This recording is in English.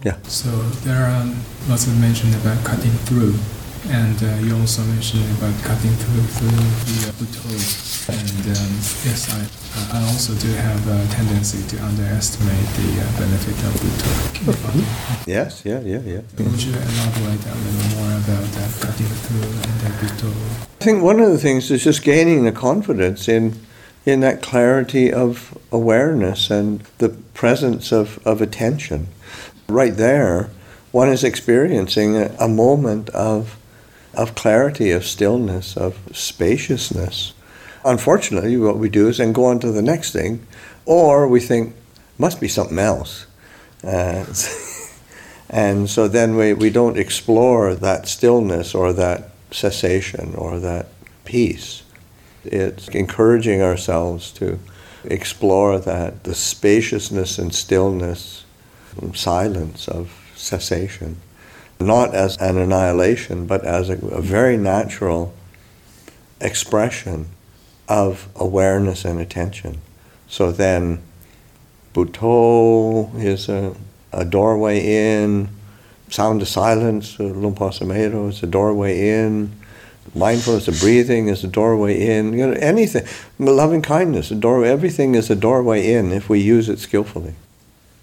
Yeah. So there are lots of mention about cutting through, and you also mentioned about cutting through the Butoh. And yes, I also do have a tendency to underestimate the benefit of Butoh. Yes, yeah. Would you elaborate a little more about cutting through and the Butoh? I think one of the things is just gaining the confidence in that clarity of awareness and the presence of attention. Right there, one is experiencing a moment of clarity, of stillness, of spaciousness. Unfortunately, what we do is then go on to the next thing, or we think, must be something else. And so then we don't explore that stillness or that cessation or that peace. It's encouraging ourselves to explore that, the spaciousness and stillness, silence of cessation, not as an annihilation, but as a very natural expression of awareness and attention. So then Butoh is a doorway in, sound of silence, Lumpur Sumedho is a doorway in, mindfulness of breathing is a doorway in, anything, loving kindness, a doorway, everything is a doorway in if we use it skillfully.